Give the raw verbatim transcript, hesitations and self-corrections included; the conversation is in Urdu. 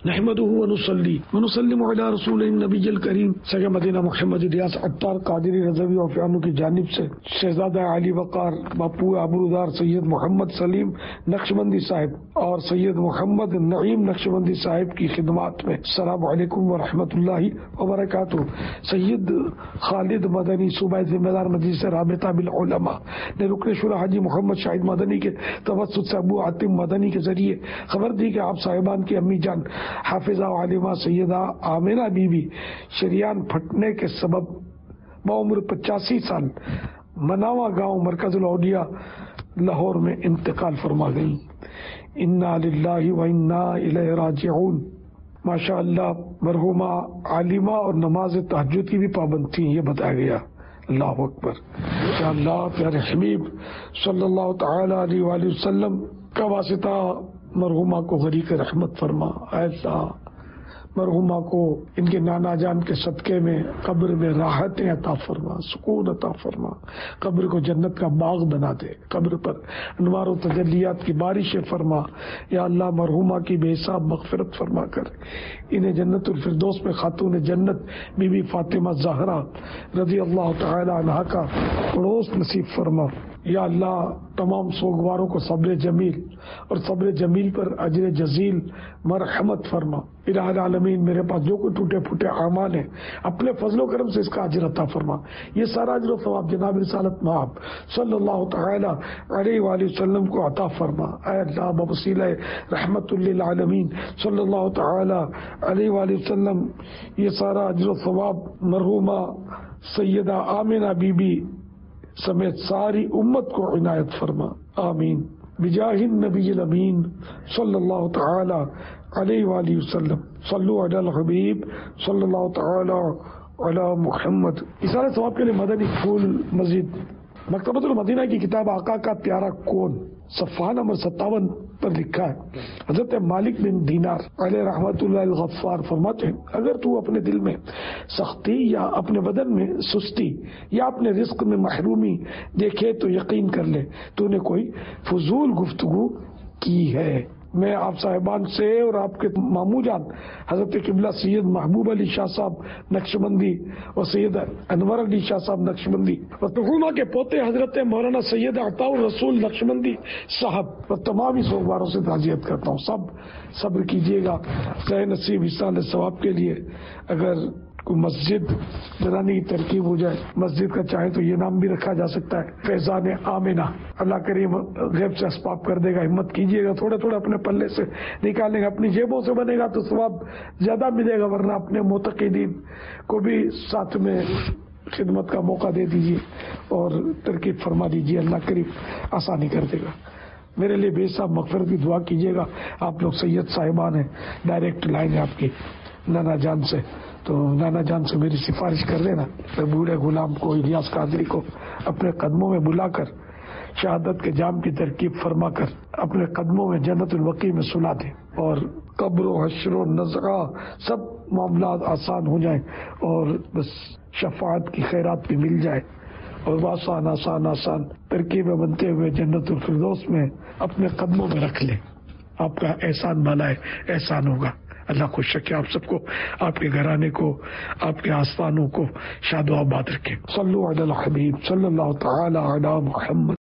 نحمده ونصلي ونسلم على رسول النبی الکریم سید مدینہ محمد ریاض عطار قادری رضوی وفیانو کی جانب سے شہزادہ علی وقار باپو ابرودار سید محمد سلیم نقشبندی صاحب اور سید محمد نعیم نقشبندی صاحب کی خدمات میں السلام علیکم ورحمۃ اللہ وبرکاتہ۔ سید خالد مدنی صوبہ ذمہ دار مجلس رابطہ بالعلماء نے رکن شورا حاجی محمد شاہد مدنی کے توسط سے ابو عاطم مدنی کے ذریعے خبر دی کہ آپ صاحبان کی امی جان حافظہ و عالمہ سیدہ آمنہ بی بی شریان پھٹنے کے سبب بعمر پچاسی سال مناوا گاؤں مرکز الاولیاء لاہور میں انتقال فرما گئی۔ انا للہ و انا الیہ راجعون۔ ماشاء اللہ مرحومہ عالمہ اور نماز تہجد کی بھی پابند تھیں، یہ بتایا گیا۔ اللہ اکبر۔ یا اللہ پیارے حبیب صلی اللہ تعالی علیہ وآلہ وسلم کا واسطہ مرحومہ کو غریق رحمت فرما۔ اے اللہ مرحومہ کو ان کے نانا جان کے صدقے میں قبر میں راحتیں عطا فرما، سکون عطا فرما، قبر کو جنت کا باغ بنا دے، قبر پر انوار و تجلیات کی بارشیں فرما۔ یا اللہ مرحومہ کی بے حساب مغفرت فرما کر انہیں جنت الفردوس میں خاتون جنت بی بی فاطمہ زہرا رضی اللہ تعالی عنہا کا پڑوس نصیب فرما۔ یا اللہ تمام سوگواروں کو صبر جمیل اور صبر جمیل پر اجر جزیل مرحمت فرما۔ الہ العالمین میرے پاس جو کوئی ٹوٹے پھوٹے اعمال ہیں اپنے فضل و کرم سے اس کا اجر عطا فرما۔ یہ سارا اجر و ثواب جناب رسالت مآب صلی اللہ تعالی علیہ وآلہ وسلم کو عطا فرما۔ اے اللہ بوسیلہ رحمت للعالمین صلی اللہ تعالی علیہ وآلہ وسلم یہ سارا اجر و ثواب مرحومہ سیدہ آمنہ بی بی سمیت ساری امت کو عنایت فرما، آمین بجاہ النبی الامین صلی اللہ تعالی علیہ وآلہ وسلم۔ صلو علی الحبیب صلی اللہ تعالی علی محمد۔ اثار ثواب کے لیے مدنی پھول مسجد مکتبۃ المدینہ کی کتاب آقا کا پیارا کون صفحہ نمبر ستاون پر لکھا ہے، حضرت مالک بن دینار علیہ رحمت اللہ الغفار فرماتے ہیں اگر تو اپنے دل میں سختی یا اپنے بدن میں سستی یا اپنے رزق میں محرومی دیکھے تو یقین کر لے تو نے کوئی فضول گفتگو کی ہے۔ میں آپ صاحبان سے اور آپ کے ماموں جان حضرت قبلہ سید محبوب علی شاہ صاحب نقشبندی اور سید انور علی شاہ صاحب نقشبندی اور مرحومہ کے پوتے حضرت مولانا سید عطاء الرسول نقشبندی صاحب اور تمام ہی سوگواروں سے تعزیت کرتا ہوں۔ سب صبر کیجیے گا، سہ نصیب حصہ ثواب کے لیے اگر کوئی مسجد بنانے کی ترکیب ہو جائے، مسجد کا چاہے تو یہ نام بھی رکھا جا سکتا ہے فیضان آمنہ، اللہ کریم غیب سے اسباب کر دے گا۔ ہمت کیجیے گا، تھوڑے تھوڑے اپنے پلے سے نکالیں گا، اپنی جیبوں سے بنے گا تو ثواب زیادہ ملے گا، ورنہ اپنے معتقدین کو بھی ساتھ میں خدمت کا موقع دے دیجیے اور ترکیب فرما دیجیے، اللہ کریم آسانی کر دے گا۔ میرے لیے بے صاحب مغفرت کی دعا کیجیے گا۔ آپ لوگ سید صاحبان ہیں، ڈائریکٹ لائن ہے آپ کی نانا جان سے، تو نانا جان سے میری سفارش کر دینا میں بوڑھے غلام کو الیاس قادری کو اپنے قدموں میں بلا کر شہادت کے جام کی ترکیب فرما کر اپنے قدموں میں جنت البقیع میں سلا دیں اور قبر و حشر و نزعہ سب معاملات آسان ہو جائیں اور بس شفاعت کی خیرات بھی مل جائے اور آسان آسان آسان ترکیبیں بنتے ہوئے جنت الفردوس میں اپنے قدموں میں رکھ لیں۔ آپ کا احسان بالا ہے، احسان ہوگا۔ اللہ خوش رکھے آپ سب کو، آپ کے گھرانے کو، آپ کے آستانوں کو شاد و آباد رکھے۔ صلو علی الحبیب صلی اللہ تعالی علی محمد۔